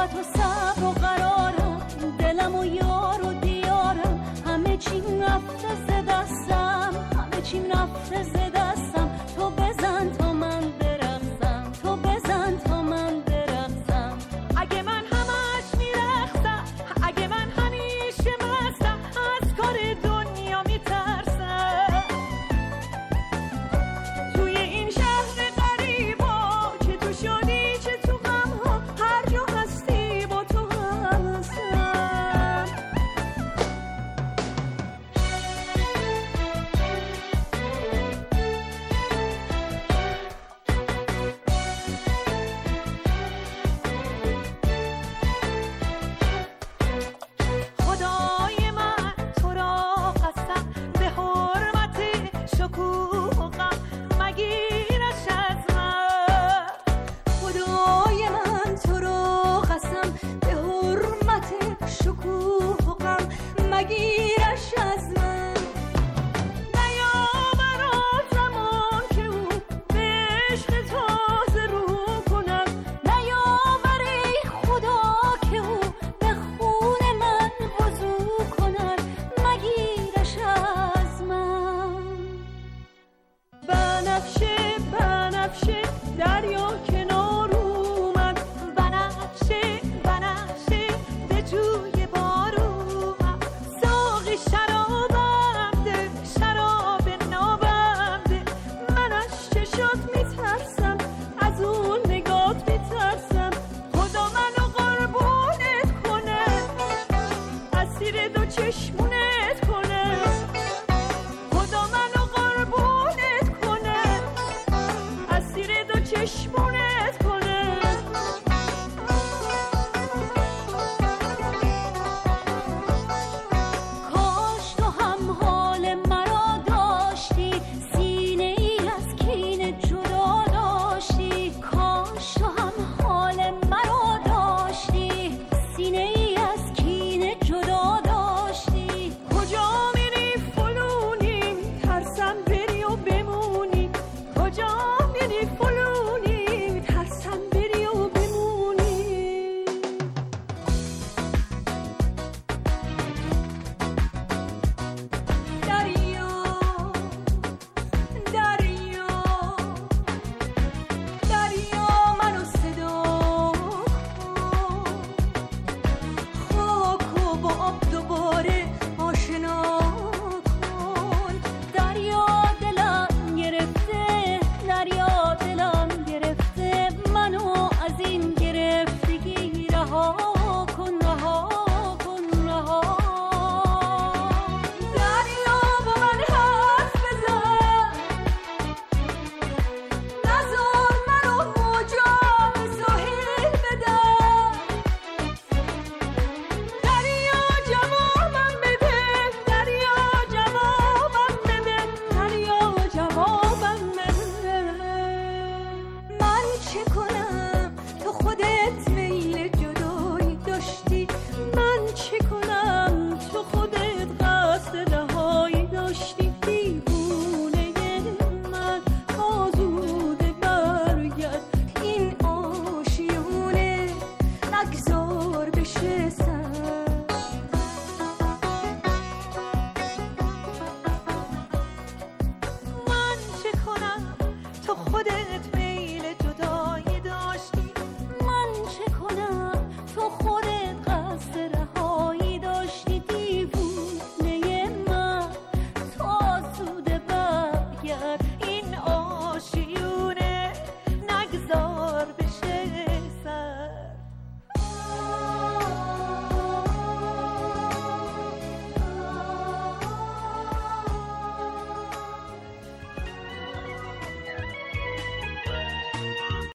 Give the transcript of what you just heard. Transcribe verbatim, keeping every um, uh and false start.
طاقت و صبر و قرارم، دلم و یار و دیارم، همه چیم رفته ز دستم، همه چیم رفته ز دستم. تو بزن تا من برقصم، تو بزن تا من برقصم. اگه من همش میرقصم، اگه من همیشه مستم، از کار دنیا میترسم. توی این شهر غریبا چه تو شادی چه تو غم ها، هر جا هستی با تو هستم. خدای من تو را قسم، به حرمت شکوه و غم مگیرش از من. خدای من تو را قسم، به حرمت شکوه و غم مگیر